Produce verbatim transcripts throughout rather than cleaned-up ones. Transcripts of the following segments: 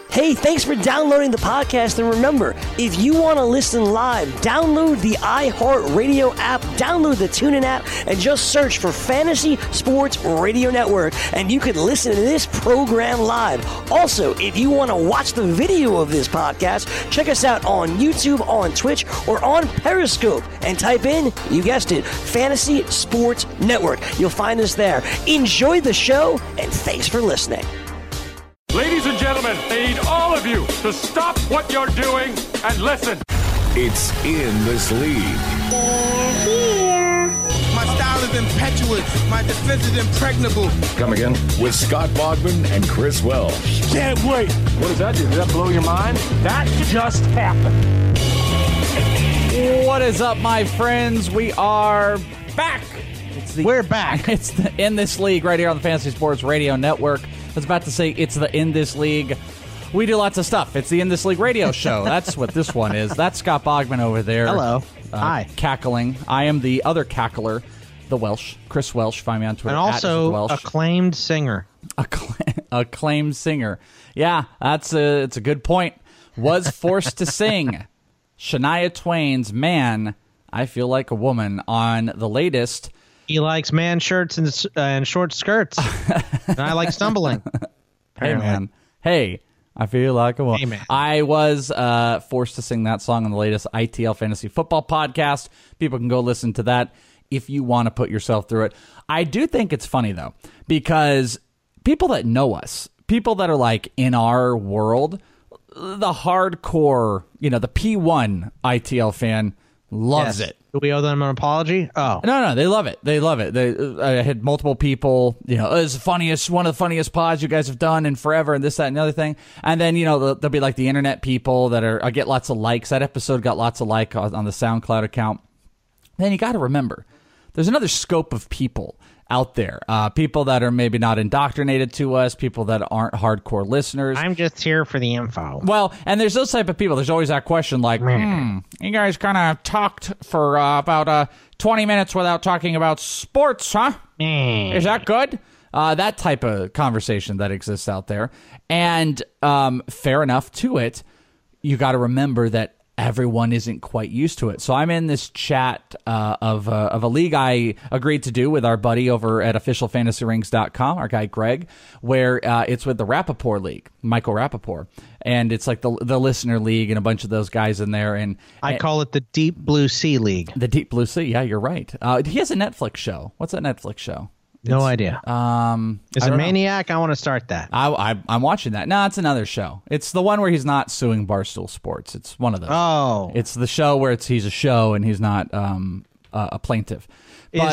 Hey, thanks for downloading the podcast, and remember, if you want to listen live, download the iHeartRadio app, download the TuneIn app, and just search for Fantasy Sports Radio Network, and you can listen to this program live. Also, if you want to watch the video of this podcast, check us out on YouTube, on Twitch, or on Periscope, and type in, you guessed it, Fantasy Sports Network. You'll find us there. Enjoy the show, and thanks for listening. Ladies and gentlemen, I need all of you to stop what you're doing and listen. It's In This League. They're here. My style is impetuous. My defense is impregnable. Come again? With Scott Bogman and Chris Welsh. Can't wait. What does that do? Does that blow your mind? That just happened. What is up, my friends? We are back. It's the, We're back. It's the In This League right here on the Fantasy Sports Radio Network. I was about to say it's the In This League. We do lots of stuff. It's the In This League radio show. That's what this one is. That's Scott Bogman over there. Hello. Uh, Hi. Cackling. I am the other cackler, the Welsh. Chris Welsh. Find me on Twitter. And at also Welsh. acclaimed singer. Accla- acclaimed singer. Yeah, that's a, it's a good point. Was forced to sing Shania Twain's Man, I Feel Like a Woman on the latest. He likes man shirts and, uh, and short skirts. And I like stumbling. Hey, man. Hey, I feel like a woman. Hey, man. I was uh, forced to sing that song on the latest I T L Fantasy Football podcast. People can go listen to that if you want to put yourself through it. I do think it's funny, though, because people that know us, people that are like in our world, the hardcore, you know, the P one I T L fan loves Yes. it. Do we owe them an apology? Oh. No, no, they love it. They love it. They, I had multiple people, you know, it's the funniest, one of the funniest pods you guys have done in forever, and this, that, and the other thing. And then, you know, there'll, there'll be like the internet people that are, I get lots of likes. That episode got lots of like on, on the SoundCloud account. Then you got to remember, there's another scope of people out there. Uh, people that are maybe not indoctrinated to us, people that aren't hardcore listeners. I'm just here for the info. Well, and there's those type of people. There's always that question like, hmm, you guys kind of talked for uh, about uh, twenty minutes without talking about sports, huh? Is that good? Uh, that type of conversation that exists out there. And um, fair enough to it, you got to remember that everyone isn't quite used to it. So I'm in this chat uh, of uh, of a league I agreed to do with our buddy over at official fantasy rings dot com, our guy Greg, where uh, it's with the Rappaport League, Michael Rappaport. And it's like the the listener league and a bunch of those guys in there. And I and, call it the Deep Blue Sea League. The Deep Blue Sea, yeah, you're right. Uh, he has a Netflix show. What's that Netflix show? No idea. Um, Is I it don't know. Maniac? I want to start that. I, I, I'm watching that. No, it's another show. It's the one where he's not suing Barstool Sports. It's one of those. Oh. It's the show where it's he's a show and he's not um, uh, a plaintiff. But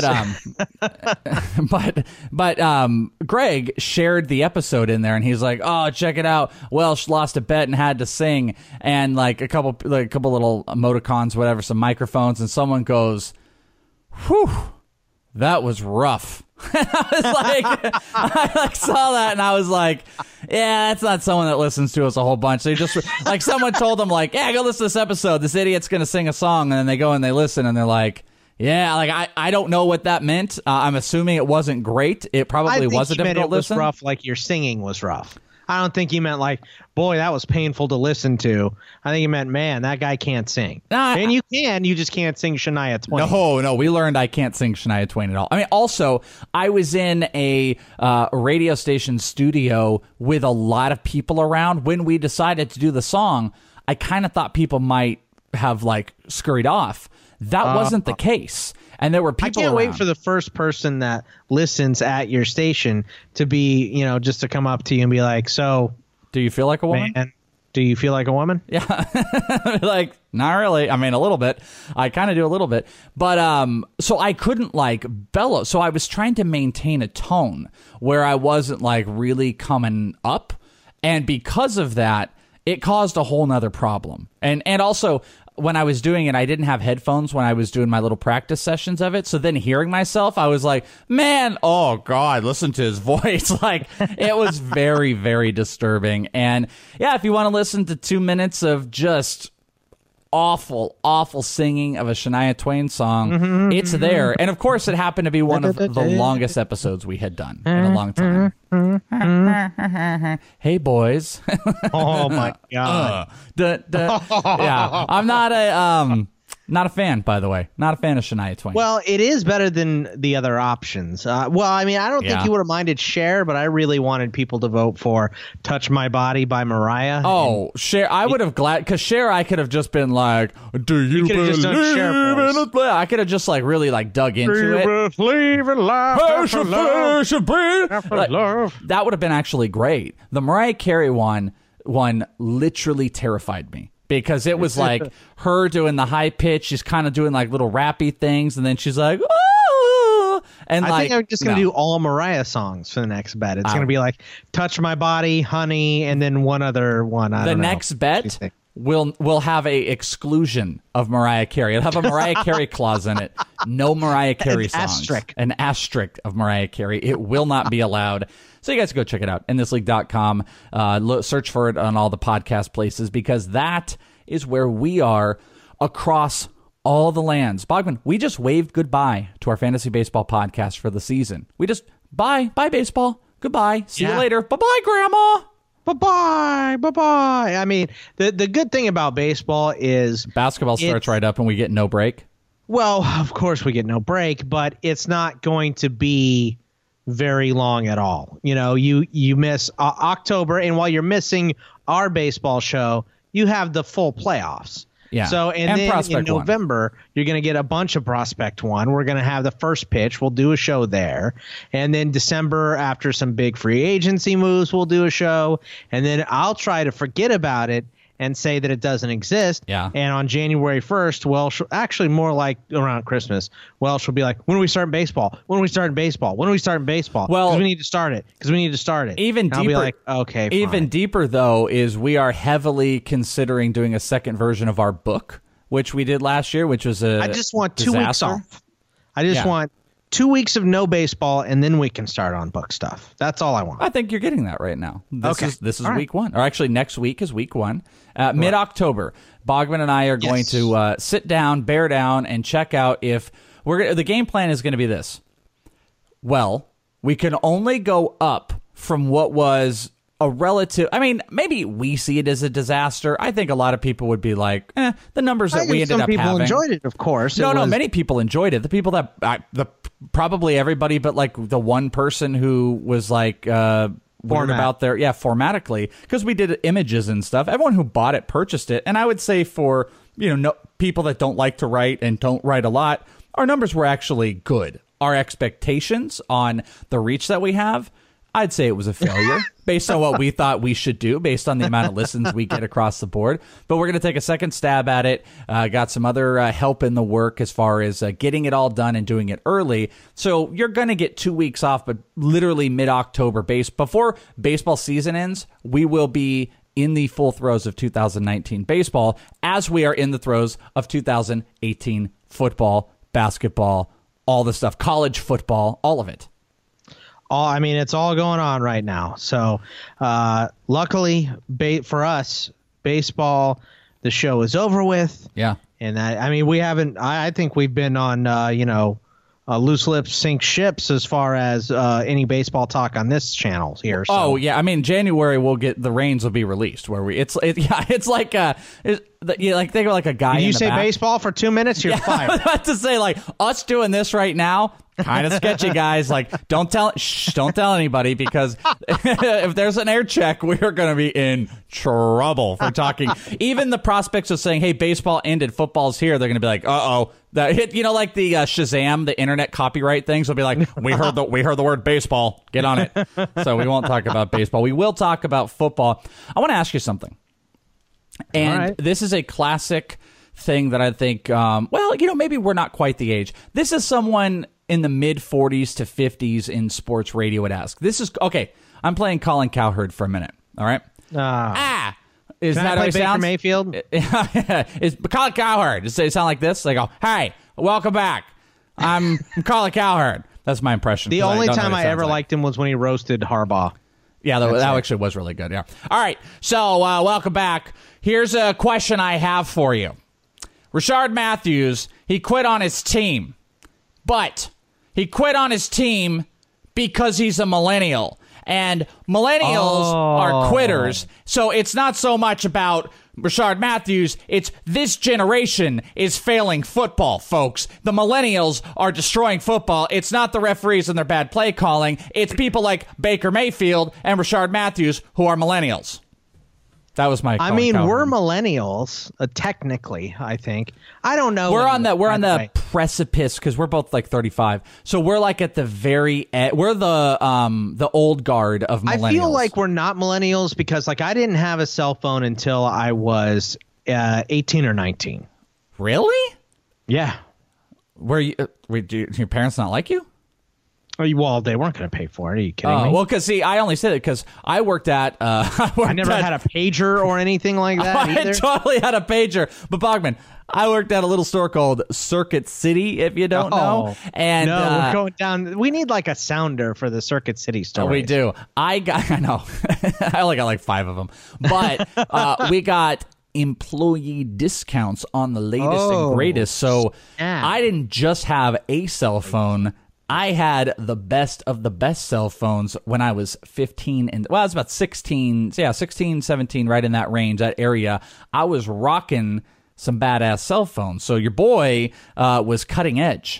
Is- um, but but um, Greg shared the episode in there, and he's like, "Oh, check it out! Welsh lost a bet and had to sing, and like a couple like a couple little emoticons, whatever, some microphones, and someone goes, whew, that was rough." I was like, I like saw that and I was like, yeah, that's not someone that listens to us a whole bunch. They just like someone told them like, yeah, go listen to this episode. This idiot's gonna sing a song, and then they go and they listen and they're like, yeah, like I, I don't know what that meant. Uh, I'm assuming it wasn't great. It I probably think was a he meant difficult it was listen. rough, like your singing was rough. I don't think he meant like, boy, that was painful to listen to. I think he meant, man, that guy can't sing. Nah, and you can, you just can't sing Shania Twain. No, no, we learned I can't sing Shania Twain at all. I mean, also, I was in a uh, radio station studio with a lot of people around. When we decided to do the song, I kind of thought people might have, like, scurried off. That uh, wasn't the case. And there were people I can't around. wait for the first person that listens at your station to be, you know, just to come up to you and be like, so... Do you feel like a woman? Man, do you feel like a woman? Yeah. Like, not really. I mean, a little bit. I kind of do a little bit. But um, so I couldn't like bellow. So I was trying to maintain a tone where I wasn't like really coming up. And because of that, it caused a whole nother problem. And and also, when I was doing it, I didn't have headphones when I was doing my little practice sessions of it. So then hearing myself, I was like, man, oh, God, listen to his voice. Like, it was very, very disturbing. And, yeah, if you want to listen to two minutes of just awful, awful singing of a Shania Twain song. Mm-hmm, it's mm-hmm. there. And, of course, it happened to be one of the longest episodes we had done in a long time. Hey, boys. Oh, my God. uh, the, the, yeah, I'm not a... Um, Not a fan, by the way. Not a fan of Shania Twain. Well, it is better than the other options. Uh, well, I mean, I don't yeah. think you would have minded Cher, but I really wanted people to vote for Touch My Body by Mariah. Oh, and, Cher, I would have glad, because Cher, I could have just been like, do you, you believe just done Cher in it? I could have just like really like dug into it. Believe in life after love. Like, love. That would have been actually great. The Mariah Carey one, one literally terrified me. Because it was like her doing the high pitch. She's kind of doing like little rappy things. And then she's like, oh. And I like, think I'm just going to no. do all Mariah songs for the next bet. It's going to be like Touch My Body, Honey, and then one other one. I the don't know. next bet will will have a exclusion of Mariah Carey. It'll have a Mariah Carey clause in it. No Mariah Carey An songs. Asterisk. An asterisk of Mariah Carey. It will not be allowed. So you guys go check it out. in this league dot com. Uh, look, search for it on all the podcast places because that is where we are across all the lands. Bogman, we just waved goodbye to our fantasy baseball podcast for the season. We just, bye, bye baseball, goodbye, see yeah. you later, bye-bye grandma. Bye-bye, bye-bye. I mean, the, the good thing about baseball is... Basketball starts right up and we get no break. Well, of course we get no break, but it's not going to be very long at all. You know, you, you miss uh, October, and while you're missing our baseball show, you have the full playoffs. Yeah. So, and, and then Prospect in November, one. You're going to get a bunch of Prospect One. We're going to have the first pitch. We'll do a show there. And then December, after some big free agency moves, we'll do a show. And then I'll try to forget about it and say that it doesn't exist. Yeah. And on January first, Welsh, actually more like around Christmas, Welsh will be like, when are we starting baseball? When are we starting baseball? When are we starting baseball? Well, we need to start it. Because we need to start it. Even and deeper. I'll be like, okay, fine. Even deeper, though, is we are heavily considering doing a second version of our book, which we did last year, which was a I just want two disaster. weeks off. I just yeah. want two weeks of no baseball, and then we can start on book stuff. That's all I want. I think you're getting that right now. This okay. is this is all week right. one. Or actually, next week is week one. Uh, mid-October, Bogman and I are going yes. to uh, sit down, bear down, and check out if we're the game plan is going to be this. Well, we can only go up from what was a relative. I mean, maybe we see it as a disaster. I think a lot of people would be like, eh, the numbers that I we ended some up people having. enjoyed it, of course. No, it no, was, many people enjoyed it. The people that I, the probably everybody, but like the one person who was like uh, weird about their yeah formatically because we did images and stuff. Everyone who bought it purchased it, and I would say for you know no, people that don't like to write and don't write a lot, our numbers were actually good. Our expectations on the reach that we have, I'd say it was a failure based on what we thought we should do, based on the amount of listens we get across the board. But we're going to take a second stab at it. Uh, got some other uh, help in the work as far as uh, getting it all done and doing it early. So you're going to get two weeks off, but literally mid-October. Base before baseball season ends, we will be in the full throes of two thousand nineteen baseball as we are in the throes of two thousand eighteen football, basketball, all the stuff, college football, all of it. All, I mean, it's all going on right now. So, uh, luckily ba- for us, baseball, the show is over with. Yeah. And I, I mean, we haven't, I, I think we've been on, uh, you know, uh, loose lips sink ships as far as uh, any baseball talk on this channel here. So. Oh, yeah. I mean, January we'll get, the reins will be released where we, it's, it, yeah, it's like, uh, it's, yeah, like think of like a guy. Did in you the say back. baseball for two minutes? You're yeah, fired. I was about to say, like, us doing this right now, kind of sketchy, guys. Like, don't tell, shh, don't tell anybody because if there's an air check, we are going to be in trouble for talking. Even the prospects of saying, "Hey, baseball ended, football's here," they're going to be like, "Uh oh." That hit, you know, like the uh, Shazam, the internet copyright things will be like, "We heard the we heard the word baseball. Get on it." So we won't talk about baseball. We will talk about football. I want to ask you something. And right. This is a classic thing that I think, um, well, you know, maybe we're not quite the age. This is someone in the mid forties to fifties in sports radio would ask. This is, okay, I'm playing Colin Cowherd for a minute, all right? Uh, ah! Is can that I how play he Baker sounds? Mayfield? It's Colin Cowherd. Does it sound like this? They go, "Hey, welcome back. I'm, I'm Colin Cowherd." That's my impression. The only I time I ever like. liked him was when he roasted Harbaugh. Yeah, that, that actually was really good. Yeah. All right. So, uh, welcome back. Here's a question I have for you. Rashard Matthews, he quit on his team. But he quit on his team because he's a millennial. And millennials Oh. are quitters. So it's not so much about Rashard Matthews. It's this generation is failing football, folks. The millennials are destroying football. It's not the referees and their bad play calling. It's people like Baker Mayfield and Rashard Matthews who are millennials. That was my. I Colin mean, Cowherd. we're millennials, uh, technically. I think I don't know. We're on anymore, the we're on by the way. precipice because we're both like thirty-five. So we're like at the very e- we're the um the old guard of millennials. I feel like we're not millennials because, like, I didn't have a cell phone until I was uh, eighteen or nineteen. Really? Yeah. Were you? Uh, were, do your parents not like you? Well, they weren't going to pay for it. Are you kidding Oh, me? well, because see, I only said it because I worked at. Uh, I, worked I never at, had a pager or anything like that I either. totally had a pager, but Bogman, I worked at a little store called Circuit City. If you don't know, Oh, and no, uh, we're going down. We need like a sounder for the Circuit City store. we do. I got. I know. I only got like five of them, but uh, we got employee discounts on the latest Oh, and greatest. So snap. I didn't just have a cell phone. I had the best of the best cell phones when I was fifteen and well, I was about sixteen. Yeah, sixteen, seventeen, right in that range, that area. I was rocking some badass cell phones. So your boy uh, was cutting edge.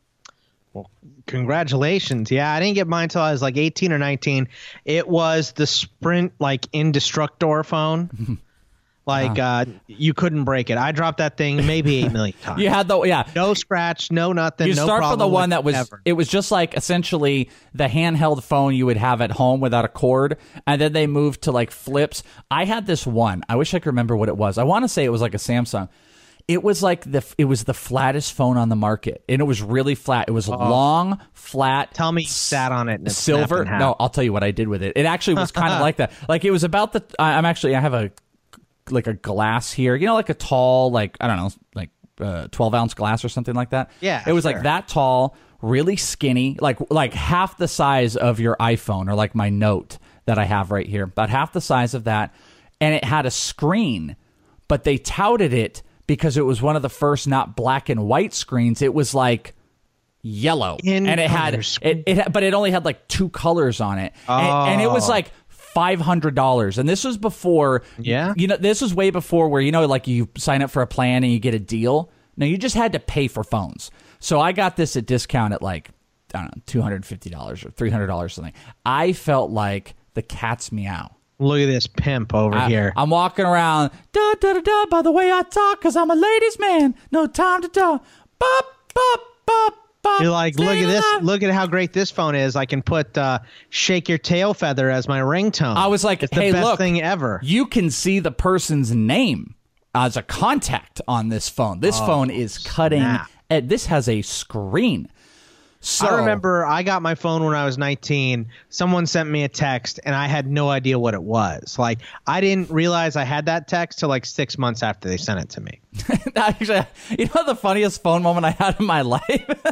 Congratulations. Yeah, I didn't get mine until I was like eighteen or nineteen. It was the Sprint, like, Indestructor phone. Like, uh, you couldn't break it. I dropped that thing maybe eight million times. You had the yeah. No scratch, no nothing. You no start problem from the one that was, whatsoever. it was just like essentially the handheld phone you would have at home without a cord. And then they moved to like flips. I had this one. I wish I could remember what it was. I want to say it was like a Samsung. It was like the, it was the flattest phone on the market. And it was really flat. It was long, flat. Tell me you sat on it and it silver. snapped in half. No, I'll tell you what I did with it. It actually was kind of like that. Like it was about the, I- I'm actually, I have a, like a glass here, you know, like a tall, like, I don't know, like uh, twelve ounce glass or something like that. Yeah, It was sure. like that tall, really skinny, like like half the size of your iPhone or like my Note that I have right here, about half the size of that. And it had a screen, but they touted it because it was one of the first not black and white screens. It was like yellow. In and it had, color screen. it, it, had- but it only had like two colors on it. And, and it was Oh. like five hundred dollars. And this was before, Yeah? you know, this was way before where, you know, like you sign up for a plan and you get a deal. No, you just had to pay for phones. So I got this at discount at like, I don't know, two hundred fifty dollars or three hundred dollars or something. I felt like the cat's meow. Look at this pimp over I, here. I'm walking around, da da da da, by the way I talk, because I'm a ladies' man. No time to talk. Bop, bop, bop, bop. You're like, look Stay at this. alive. Look at how great this phone is. I can put uh, "Shake Your Tail Feather" as my ringtone. I was like, it's the hey, best look, thing ever. You can see the person's name as a contact on this phone. This phone is cutting. snap. ed- This has a screen. So I remember I got my phone when I was nineteen. Someone sent me a text, and I had no idea what it was. Like, I didn't realize I had that text till like six months after they sent it to me. Actually, you know the funniest phone moment I had in my life?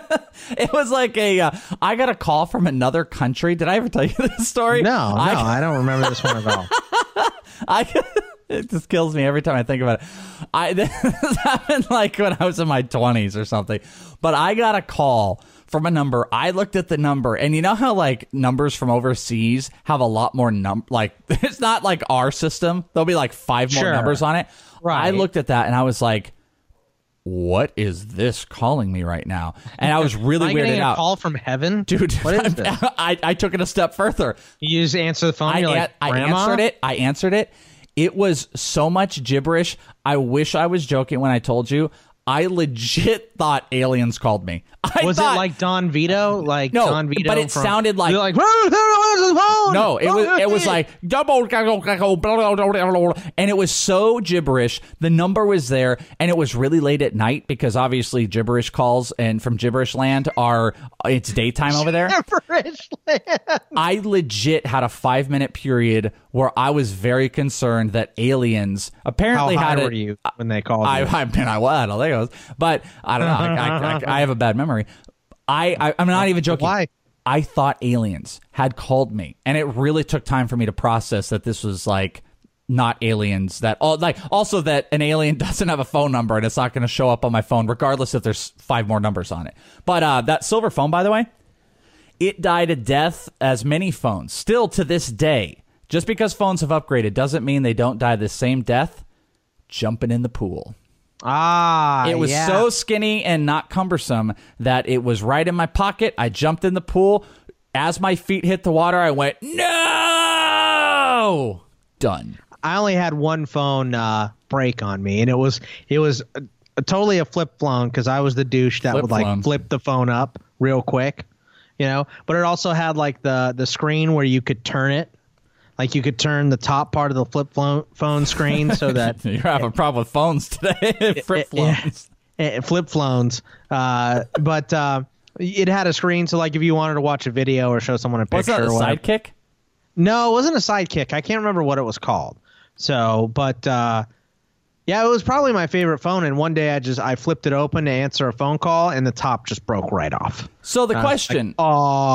It was like a, uh, I got a call from another country. Did I ever tell you this story? No, no, I, I don't remember this one at all. I it just kills me every time I think about it. I this happened like when I was in my twenties or something. But I got a call from a number. I looked at the number, and you know how like numbers from overseas have a lot more num like it's not like our system. There'll be like five more Sure. numbers on it. Right. I looked at that and I was like, what is this calling me right now? And I was really Am I weirded getting a out. call from heaven? Dude, what is this? I, I took it a step further. You just answer the phone. I, You're an- like, I Grandma? answered it. I answered it. It was so much gibberish. I wish I was joking when I told you. I legit thought aliens called me. I Was thought, it like Don Vito? Like No, Don Vito? but it from, sounded like- You're like, no, No, it was it was like double, and it was so gibberish. The number was there, and it was really late at night because obviously gibberish calls and from gibberish land are it's daytime over there. gibberish land. I legit had a five minute period where I was very concerned that aliens How apparently high had were it. you when they called I, you? I mean, I was. I don't think I was, but I don't know. I, I, I, I have a bad memory. I, I I'm not even joking. Why? I thought aliens had called me, and it really took time for me to process that this was like not aliens. That all like also that an alien doesn't have a phone number and it's not going to show up on my phone, regardless if there's five more numbers on it. But uh, that silver phone, by the way, it died a death as many phones. Still to this day, just because phones have upgraded doesn't mean they don't die the same death. Jumping in the pool. Ah, it was yeah. so skinny and not cumbersome that it was right in my pocket. I jumped in the pool. As my feet hit the water, I went, no! Done. I only had one phone uh, break on me, and it was it was a, a totally a flip phone because I was the douche that Flip would like phone. flip the phone up real quick, you know. But it also had like the the screen where you could turn it. Like you could turn the top part of the flip phone screen so that you're having a problem with phones today. Flip phones, yeah, flip phones. Uh, but uh, it had a screen, so like if you wanted to watch a video or show someone a picture, wasn't that a or whatever. Sidekick? No, it wasn't a Sidekick. I can't remember what it was called. So, but uh, yeah, it was probably my favorite phone. And one day I just I flipped it open to answer a phone call, and the top just broke right off. So the uh, question. Like,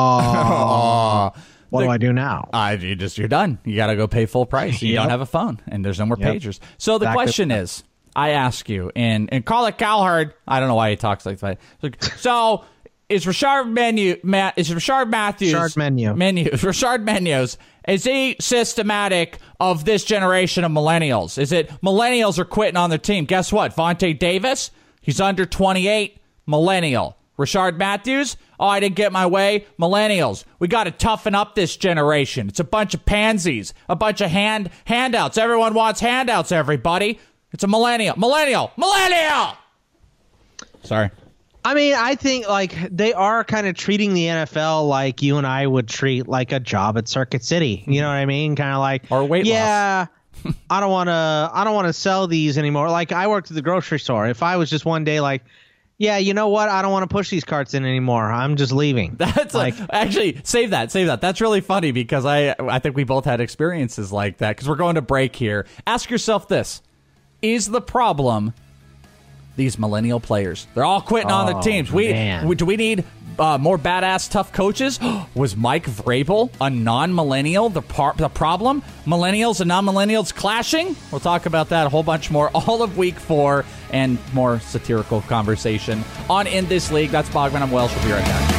oh. What The, do I do now? Uh, you just you're done. You got to go pay full price. You Yep. don't have a phone, and there's no more Yep. pagers. So the Exactly. question is, I ask you, and and call it Cowherd. I don't know why he talks like that. Like, so is Rashard Menu? Matt is Rashard Matthews? Rashard Menu. Menu. Rashard Menus. Is he systematic of this generation of millennials? Is it millennials are quitting on their team? Guess what? Vontae Davis. He's under twenty-eight. Millennial. Rashard Matthews, oh, I didn't get my way. Millennials, we got to toughen up this generation. It's a bunch of pansies, a bunch of hand handouts. Everyone wants handouts, everybody. It's a millennial. Millennial. Millennial! Sorry. I mean, I think like they are kind of treating the N F L like you and I would treat like a job at Circuit City. You know what I mean? Kind of like, or weight yeah, loss. I don't want to. I don't want to sell these anymore. Like I worked at the grocery store. If I was just one day like, yeah, you know what? I don't want to push these carts in anymore. I'm just leaving. That's like a, actually save that, save that. That's really funny because I I think we both had experiences like that because we're going to break here. Ask yourself this: is the problem these millennial players? They're all quitting oh, on their teams. We, we do we need uh, more badass, tough coaches? Was Mike Vrabel a non-millennial the par- the problem? Millennials and non-millennials clashing? We'll talk about that a whole bunch more all of week four and more satirical conversation on In This League. That's Bogman. I'm Welsh. We'll be right back.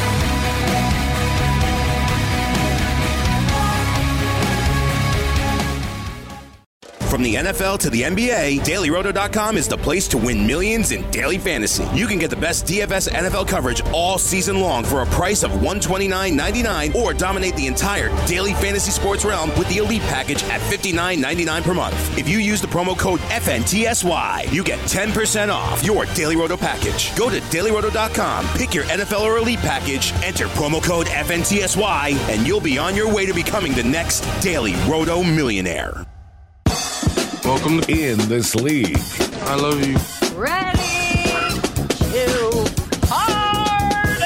From the N F L to the N B A, Daily Roto dot com is the place to win millions in daily fantasy. You can get the best D F S N F L coverage all season long for a price of one hundred twenty-nine ninety-nine, or dominate the entire daily fantasy sports realm with the Elite package at fifty-nine ninety-nine per month. If you use the promo code F N T S Y, you get ten percent off your Daily Roto package. Go to Daily Roto dot com, pick your N F L or Elite package, enter promo code F N T S Y, and you'll be on your way to becoming the next Daily Roto millionaire. Welcome to In This League. I love you. Ready to party!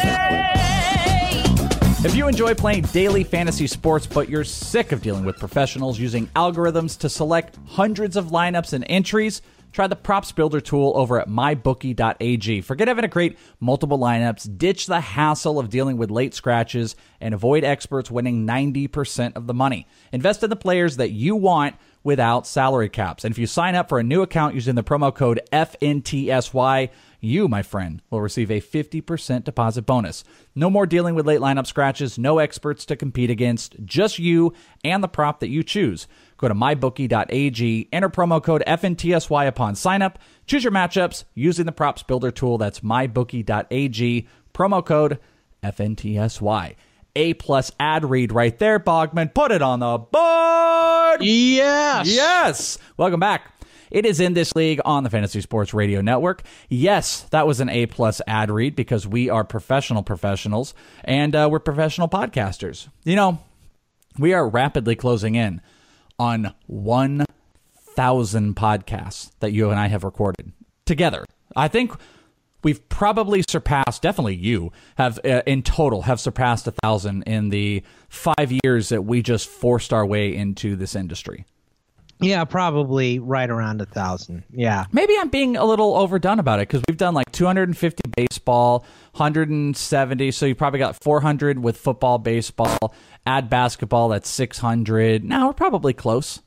If you enjoy playing daily fantasy sports, but you're sick of dealing with professionals using algorithms to select hundreds of lineups and entries, try the Props Builder tool over at my bookie dot a g. Forget having to create multiple lineups, ditch the hassle of dealing with late scratches, and avoid experts winning ninety percent of the money. Invest in the players that you want without salary caps. And if you sign up for a new account using the promo code F N T S Y, you, my friend, will receive a fifty percent deposit bonus. No more dealing with late lineup scratches, no experts to compete against, just you and the prop that you choose. Go to my bookie dot a g, enter promo code F N T S Y upon sign up, choose your matchups using the Props Builder tool. That's my bookie dot a g, promo code F N T S Y. A plus ad read right there, Bogman. Put it on the board. Yes. Yes. Welcome back. It is In This League on the Fantasy Sports Radio Network. Yes, that was an A plus ad read because we are professional professionals and uh, we're professional podcasters. You know, we are rapidly closing in on one thousand podcasts that you and I have recorded together. I think we've probably surpassed, definitely you have uh, in total have surpassed a thousand in the five years that we just forced our way into this industry. Yeah, probably right around a thousand. Yeah. Maybe I'm being a little overdone about it because we've done like two hundred fifty baseball, one hundred seventy. So you probably got four hundred with football, baseball, add basketball. That's six hundred. Now we're probably close.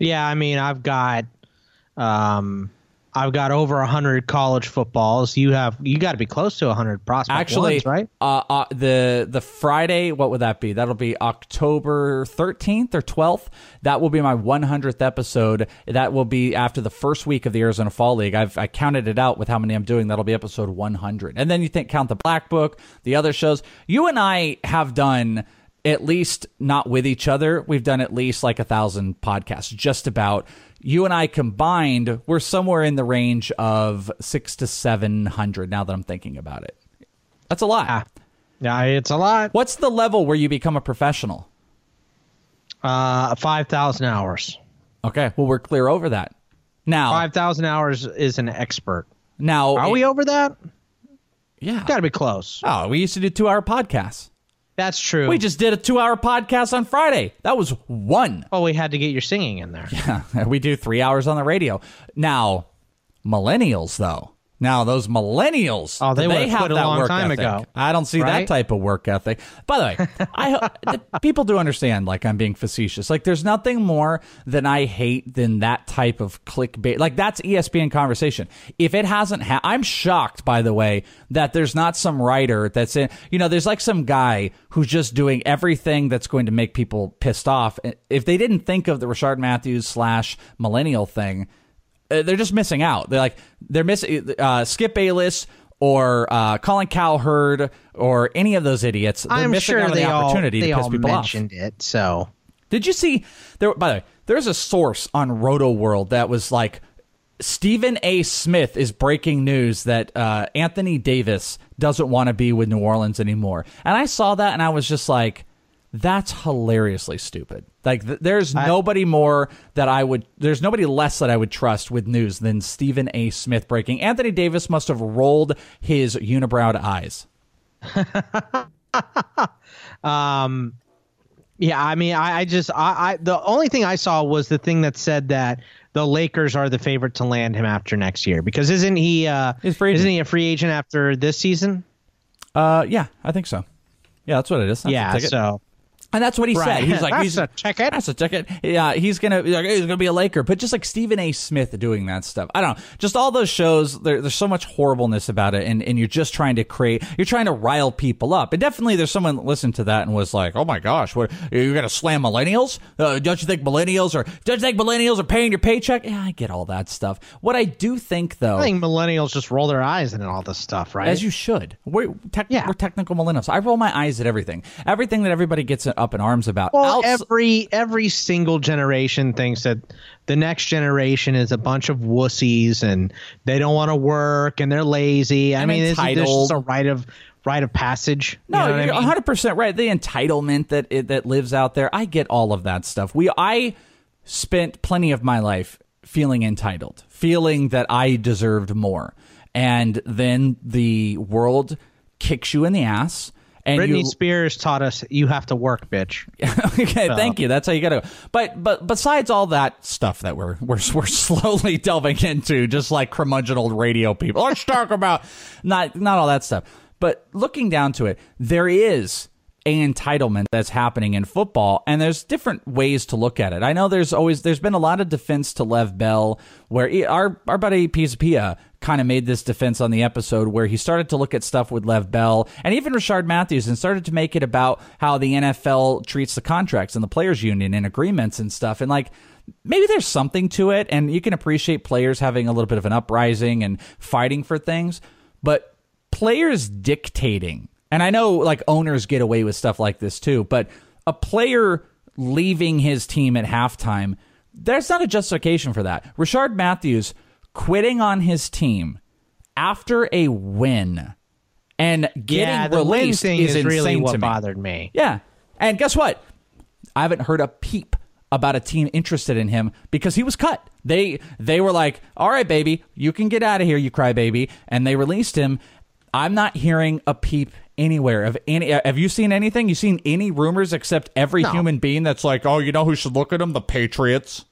Yeah, I mean, I've got, um, I've got over a hundred college footballs. You have, you got to be close to a hundred prospect Actually, ones, right? Uh, uh, the the Friday, what would that be? That'll be October thirteenth or twelfth. That will be my one hundredth episode. That will be after the first week of the Arizona Fall League. I've I counted it out with how many I'm doing. That'll be episode one hundred. And then you think count the Black Book, the other shows. You and I have done, at least not with each other, we've done at least like a thousand podcasts, just about. You and I combined, we're somewhere in the range of six to seven hundred. Now that I'm thinking about it, that's a lot. Yeah, yeah, it's a lot. What's the level where you become a professional? Uh, five thousand hours. Okay, well, we're clear over that. Now, five thousand hours is an expert. Now, are it, we over that? Yeah, got to be close. Oh, we used to do two-hour podcasts. That's true. We just did a two-hour podcast on Friday. That was one. Oh, we had to get your singing in there. Yeah, we do three hours on the radio. Now, millennials, though. Now, those millennials, oh, they, they have quit a that long work time ethic. ago. I don't see right? that type of work ethic. By the way, I people do understand, like, I'm being facetious. Like, there's nothing more than I hate than that type of clickbait. Like, that's E S P N conversation. If it hasn't, ha- I'm shocked, by the way, that there's not some writer that's in, you know, there's like some guy who's just doing everything that's going to make people pissed off. If they didn't think of the Rashard Matthews slash millennial thing, they're just missing out. They're like, they're missing uh, Skip Bayless or uh, Colin Cowherd or any of those idiots. They're I'm missing sure out on they the opportunity all, they to piss all people mentioned off. it. So, did you see there? By the way, there's a source on Roto World that was like, Stephen A. Smith is breaking news that uh, Anthony Davis doesn't want to be with New Orleans anymore. And I saw that and I was just like, that's hilariously stupid. Like, th- there's I, nobody more that I would, there's nobody less that I would trust with news than Stephen A. Smith breaking. Anthony Davis must have rolled his unibrowed eyes. um, yeah, I mean, I, I just, I, I, the only thing I saw was the thing that said that the Lakers are the favorite to land him after next year, because isn't he, uh, isn't he a free agent after this season? Uh, yeah, I think so. Yeah, that's what it is. That's yeah, so. And that's what he right. said. He's like, that's he's a ticket. That's a ticket. Yeah, he's gonna like, he's gonna be a Laker, but just like Stephen A. Smith doing that stuff. I don't know. Just all those shows. There, there's so much horribleness about it, and, and you're just trying to create. You're trying to rile people up. And definitely, there's someone that listened to that and was like, "Oh my gosh, what you're gonna slam millennials? Uh, don't you think millennials are? Don't you think millennials are paying your paycheck?" Yeah, I get all that stuff. What I do think, though, I think millennials just roll their eyes at all this stuff, right? As you should. We're, tech, yeah. we're technical millennials. I roll my eyes at everything. Everything that everybody gets up in arms about. Well, Outs- every every single generation thinks that the next generation is a bunch of wussies and they don't want to work and they're lazy. I and mean, entitled. this is just a rite of rite of passage. No, you know you're I mean? one hundred percent right. The entitlement that it, that lives out there. I get all of that stuff. We I spent plenty of my life feeling entitled, feeling that I deserved more, and then the world kicks you in the ass. And Britney you, Spears taught us you have to work, bitch. Okay, so. Thank you. That's how you got to go. But but besides all that stuff that we're we're we're slowly delving into, just like curmudgeon old radio people. Let's talk about not not all that stuff. But looking down to it, there is an entitlement that's happening in football, and there's different ways to look at it. I know there's always there's been a lot of defense to Lev Bell, where he, our our buddy Pisapia kind of made this defense on the episode where he started to look at stuff with Lev Bell and even Rashard Matthews and started to make it about how the N F L treats the contracts and the players union and agreements and stuff. And like, maybe there's something to it, and you can appreciate players having a little bit of an uprising and fighting for things, but players dictating, and I know like owners get away with stuff like this too, but a player leaving his team at halftime, there's not a justification for that. Rashard Matthews quitting on his team after a win and getting yeah, the released win thing is, is really insane what to me. bothered me. Yeah. And guess what? I haven't heard a peep about a team interested in him because he was cut. They they were like, all right, baby, you can get out of here, you crybaby. And they released him. I'm not hearing a peep anywhere of any. Have you seen anything? You seen any rumors except every No. human being that's like, oh, you know who should look at him? The Patriots.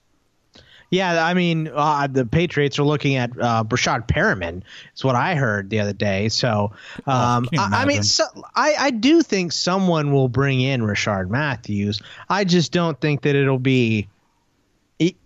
Yeah, I mean, uh, the Patriots are looking at uh, Brashad Perriman. Is what I heard the other day. So, um, can you I, I mean, imagine? so, I, I do think someone will bring in Rashard Matthews. I just don't think that it'll be.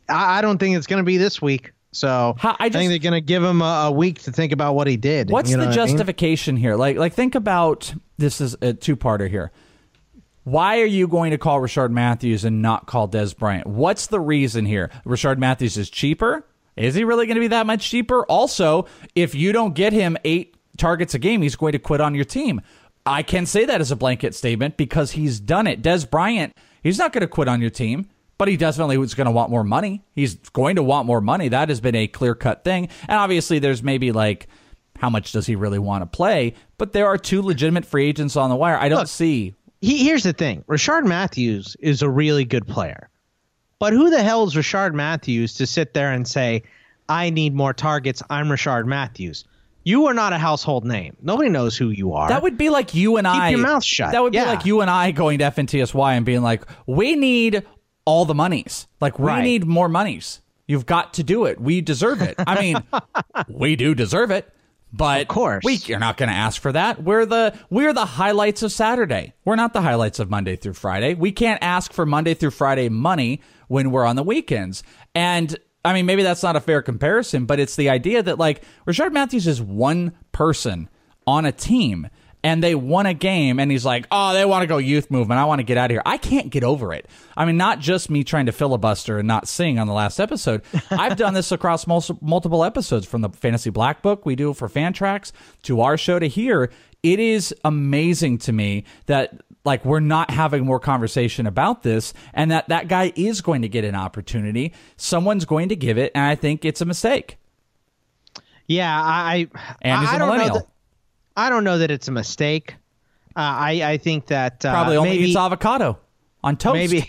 I, I don't think it's going to be this week. So How, I, just, I think they're going to give him a, a week to think about what he did. What's you know the what justification I mean? here? Like, like think about this is a two-parter here. Why are you going to call Rashard Matthews and not call Dez Bryant? What's the reason here? Rashard Matthews is cheaper. Is he really going to be that much cheaper? Also, if you don't get him eight targets a game, he's going to quit on your team. I can say that as a blanket statement because he's done it. Dez Bryant, he's not going to quit on your team, but he definitely is going to want more money. He's going to want more money. That has been a clear-cut thing. And obviously, there's maybe like, how much does he really want to play? But there are two legitimate free agents on the wire. I don't Look, see. He, here's the thing. Rashard Matthews is a really good player. But who the hell is Rashard Matthews to sit there and say, I need more targets, I'm Rashard Matthews? You are not a household name. Nobody knows who you are. That would be like you and Keep I. Keep your mouth shut. That would yeah. be like you and I going to F N T S Y and being like, we need all the monies. Like, we right. need more monies. You've got to do it. We deserve it. I mean, we do deserve it. But of course. we, you're not going to ask for that. We're the we're the highlights of Saturday. We're not the highlights of Monday through Friday. We can't ask for Monday through Friday money when we're on the weekends. And, I mean, maybe that's not a fair comparison, but it's the idea that, like, Rashard Matthews is one person on a team, and they won a game, and he's like, oh, they want to go youth movement. I want to get out of here. I can't get over it. I mean, not just me trying to filibuster and not sing on the last episode. I've done this across most, multiple episodes, from the Fantasy Black Book we do for Fantrax to our show to here. It is amazing to me that, like, we're not having more conversation about this, and that that guy is going to get an opportunity. Someone's going to give it, and I think it's a mistake. Yeah, I and he's I, a I don't millennial. know that, I don't know that it's a mistake. Uh, I I think that uh, probably only maybe, eats avocado on toast. Maybe.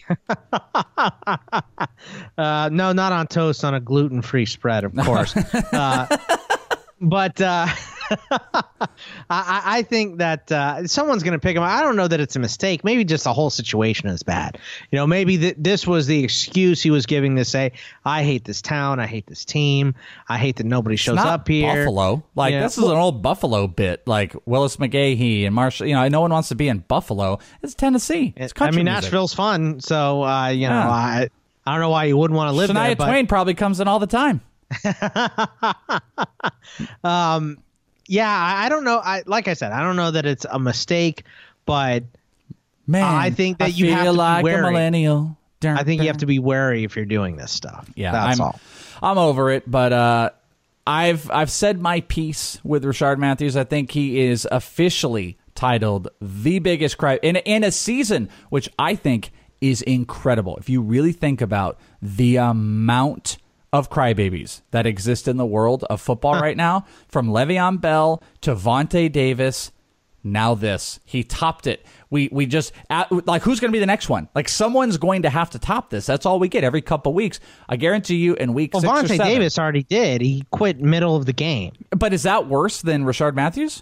uh, no, not on toast. On a gluten-free spread, of course. uh, but uh, I, I think that uh, someone's going to pick him. I don't know that it's a mistake. Maybe just the whole situation is bad. You know, maybe th- this was the excuse he was giving to say, I hate this town. I hate this team. I hate that nobody shows Not up here. Buffalo. Like, yeah. this is an old Buffalo bit. Like, Willis McGahee and Marshall. You know, no one wants to be in Buffalo. It's Tennessee. It's country I mean, music. Nashville's fun. So, uh, you know, Yeah. I, I don't know why you wouldn't want to live Shania there. But, Twain probably comes in all the time. um, yeah, I, I don't know. I like I said, I don't know that it's a mistake, but Man, I think that I you feel have to like be wary. a millennial. I think you have to be wary if you're doing this stuff. Yeah, that's I'm, all. I'm over it, but uh, I've I've said my piece with Rashard Matthews. I think he is officially titled the biggest cry in in a season, which I think is incredible. If you really think about the amount of crybabies that exist in the world of football right now, from Le'Veon Bell to Vontae Davis, now this. He topped it. We we just, like, who's going to be the next one? Like, someone's going to have to top this. That's all we get every couple weeks. I guarantee you in week well, six Vontae or seven. Davis already did. He quit middle of the game. But is that worse than Rashard Matthews?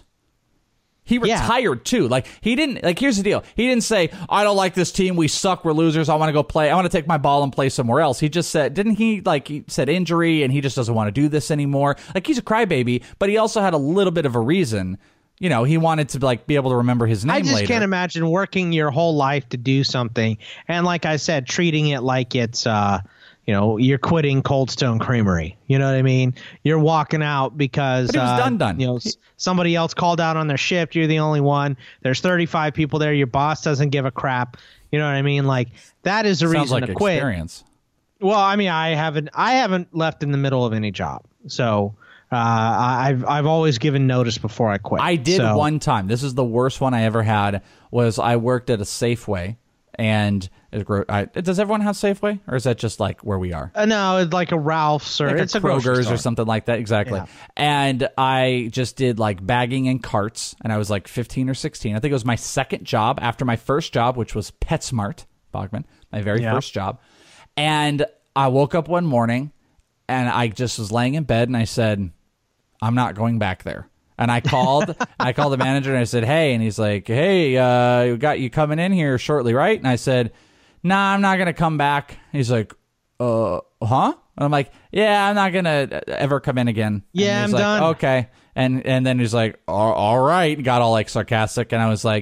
He retired, yeah. too. Like, he didn't, like, here's the deal. He didn't say, I don't like this team. We suck. We're losers. I want to go play. I want to take my ball and play somewhere else. He just said, didn't he, like, he said injury and he just doesn't want to do this anymore. Like, he's a crybaby, but he also had a little bit of a reason. You know, he wanted to, like, be able to remember his name I just later. can't imagine working your whole life to do something. And like I said, treating it like it's, uh, you know, you're quitting Cold Stone Creamery. You know what I mean? You're walking out because but it was uh, done, done. You know, s- somebody else called out on their shift. You're the only one. There's thirty-five people there. Your boss doesn't give a crap. You know what I mean? Like, that is a Sounds reason like to quit. Experience. Well, I mean, I haven't, I haven't left in the middle of any job. So uh, I've, I've always given notice before I quit. I did so. one time. This is the worst one I ever had. Was I worked at a Safeway. And it, I, does everyone have Safeway, or is that just like where we are? Uh, no, it's like a Ralph's or like it's a a grocery Kroger's store. or something like that. Exactly. Yeah. And I just did like bagging in carts, and I was like fifteen or sixteen. I think it was my second job after my first job, which was PetSmart, Bogman, my very Yeah. first job. And I woke up one morning, and I just was laying in bed, and I said, I'm not going back there. And I called, I called the manager and I said, hey, and he's like, hey, uh, we got you coming in here shortly, right? And I said, nah, I'm not going to come back. He's like, uh, huh? And I'm like, yeah, I'm not going to ever come in again. Yeah, and he's I'm like, done. okay. And, and then he's like, all, all right. Got all like sarcastic. And I was like,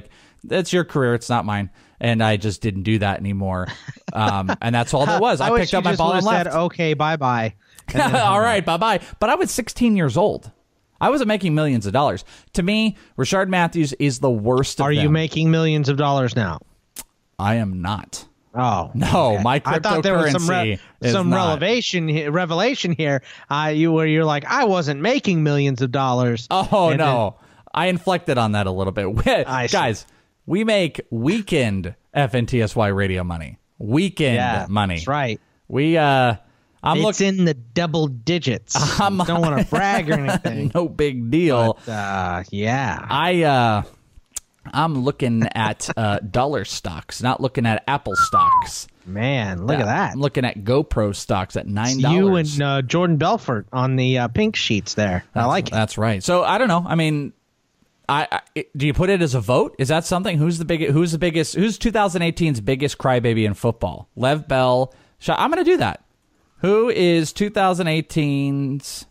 That's your career. It's not mine. And I just didn't do that anymore. Um, and that's all that was. I, I picked up my ball and left. Said, okay, bye-bye. All right, bye-bye. But I was sixteen years old. I wasn't making millions of dollars. To me, Rashard Matthews is the worst of Are them. you making millions of dollars now? I am not. Oh no, okay. my cryptocurrency I thought there was some re- some not. revelation revelation here. Uh, you where you're like, I wasn't making millions of dollars. Oh and no, then, I inflected on that a little bit, guys. We make weekend F N T S Y radio money. Weekend yeah, money. That's right. We uh, I'm it's looking in the double digits. I'm, don't want to brag or anything. No big deal. But, uh, yeah. I uh. I'm looking at uh, dollar stocks, not looking at Apple stocks. Man, look yeah, at that. I'm looking at GoPro stocks at nine dollars. You and uh, Jordan Belfort on the uh, pink sheets there. That's, I like it. That's right. So I don't know. I mean, I, I do you put it as a vote? Is that something? Who's the big? Who's the biggest? Who's twenty eighteen's biggest crybaby in football? Lev Bell. I'm going to do that. Who is twenty eighteen's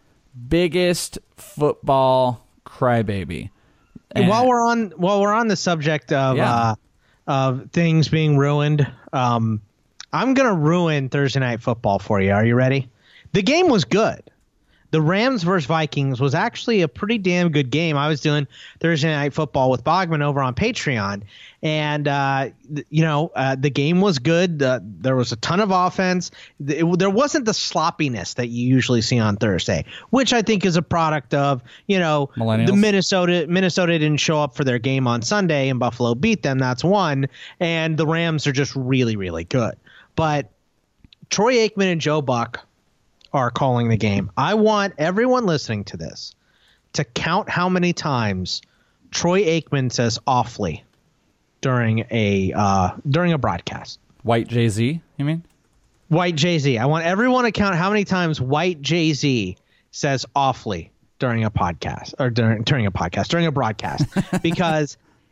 biggest football crybaby? And while we're on while we're on the subject of yeah. uh, of things being ruined, um, I'm gonna ruin Thursday Night Football for you. Are you ready? The game was good. The Rams versus Vikings was actually a pretty damn good game. I was doing Thursday Night Football with Bogman over on Patreon, and uh, th- you know uh, the game was good. Uh, there was a ton of offense. It, there wasn't the sloppiness that you usually see on Thursday, which I think is a product of you know the Minnesota. Minnesota didn't show up for their game on Sunday, and Buffalo beat them. That's one, and the Rams are just really, really good. But Troy Aikman and Joe Buck are calling the game. I want everyone listening to this to count how many times Troy Aikman says awfully during a uh, during a broadcast. White Jay-Z, you mean? White Jay-Z. I want everyone to count how many times White Jay-Z says awfully during a podcast or during during a podcast, during a broadcast because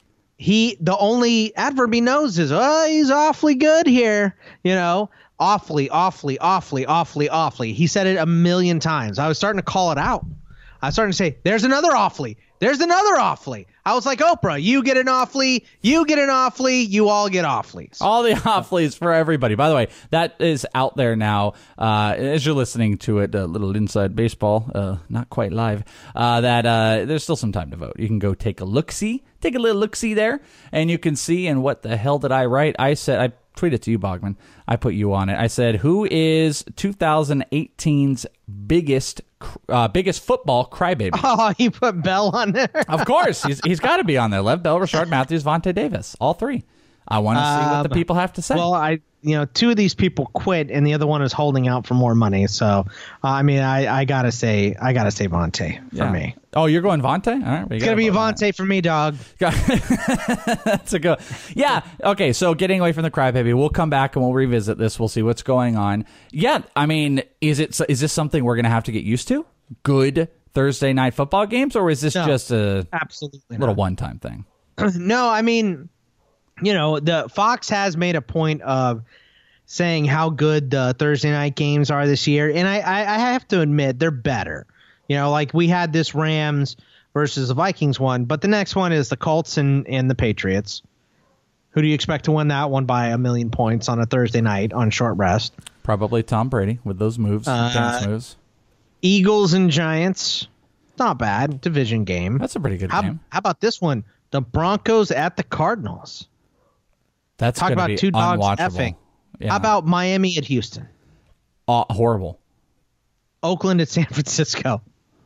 he the only adverb he knows is, "Oh, he's awfully good here," you know? Awfully, awfully, awfully, awfully, awfully. He said it a million times. I was starting to call it out. I was starting to say, there's another awfully. There's another awfully. I was like, Oprah, you get an awfully, you get an awfully, you all get awfullies. All the awfullies for everybody. By the way, that is out there now. Uh, as you're listening to it, a little inside baseball, uh, not quite live, uh, that uh, there's still some time to vote. You can go take a look-see, take a little look-see there, and you can see, and what the hell did I write? I said, I tweeted to you, Bogman. I put you on it. I said, who is twenty eighteen's biggest uh, biggest football crybaby? Oh, you put Bell on there? Of course. He's he's got to be on there. Lev Bell, Rashard Matthews, Vontae Davis. All three. I want to see what the people have to say. Well, I you know, two of these people quit, and the other one is holding out for more money. So, uh, I mean, I, I gotta say, I gotta say Vontae for yeah. me. Oh, you're going Vontae? All right, it's gonna be Vontae for me, dog. That's a good. Yeah. Okay. So, getting away from the crybaby, we'll come back and we'll revisit this. We'll see what's going on. Yeah. I mean, is it is this something we're gonna have to get used to? Good Thursday night football games, or is this no, just a absolutely little not. one-time thing? No, I mean, you know, the Fox has made a point of saying how good the Thursday night games are this year, and I, I, I have to admit they're better. You know, like we had this Rams versus the Vikings one, but the next one is the Colts and, and the Patriots. Who do you expect to win that one by a million points on a Thursday night on short rest? Probably Tom Brady with those moves, uh, dance moves. Eagles and Giants, not bad. Division game. That's a pretty good how, game. How about this one? The Broncos at the Cardinals. That's Talk about be two dogs unwatchable. effing. Yeah. How about Miami at Houston? Uh, horrible. Oakland at San Francisco.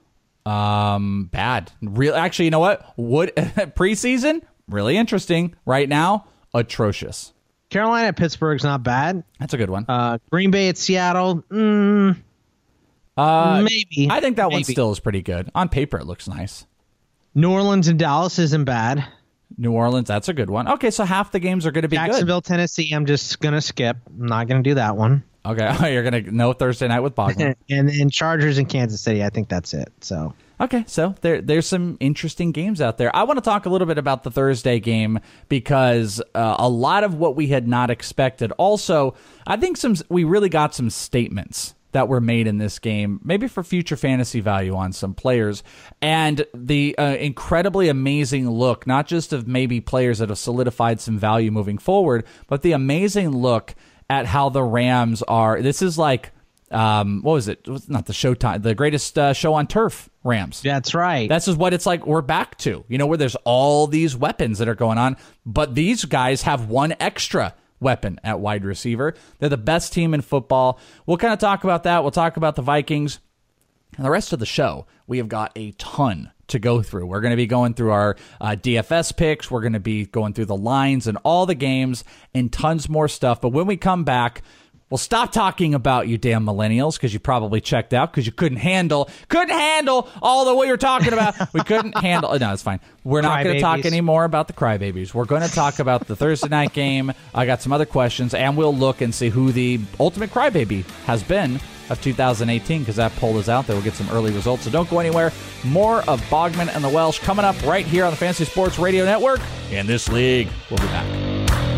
Um, bad. Real. Actually, you know what? Would preseason really interesting. Right now, atrocious. Carolina at Pittsburgh's not bad. That's a good one. Uh, Green Bay at Seattle. Mm, uh, maybe. I think that maybe. one still is pretty good. On paper, it looks nice. New Orleans and Dallas isn't bad. New Orleans, that's a good one. Okay, so half the games are going to be Jacksonville, good. Tennessee, I'm just going to skip. I'm not going to do that one. Okay, you're going to no Thursday night with Bogman. And then Chargers and Kansas City, I think that's it. So okay, so there there's some interesting games out there. I want to talk a little bit about the Thursday game because uh, a lot of what we had not expected. Also, I think some we really got some statements that were made in this game, maybe for future fantasy value on some players, and the uh, incredibly amazing look, not just of maybe players that have solidified some value moving forward, but the amazing look at how the Rams are. This is like, um, what was it? It was not the Showtime, the greatest uh, show on turf, Rams. That's right. This is what it's like we're back to, you know, where there's all these weapons that are going on, but these guys have one extra weapon at wide receiver. They're the best team in football. We'll kind of talk about that. We'll talk about the Vikings. And the rest of the show, we have got a ton to go through. We're going to be going through our uh, D F S picks. We're going to be going through the lines and all the games and tons more stuff. But when we come back, we'll stop talking about you damn millennials, because you probably checked out because you couldn't handle, couldn't handle all the what you're talking about. We couldn't handle. No, it's fine. We're not going to talk anymore about the crybabies. We're going to talk about the Thursday night game. I got some other questions, and we'll look and see who the ultimate crybaby has been of two thousand eighteen, because that poll is out there. We'll get some early results, so don't go anywhere. More of Bogman and the Welsh coming up right here on the Fantasy Sports Radio Network in this league. We'll be back.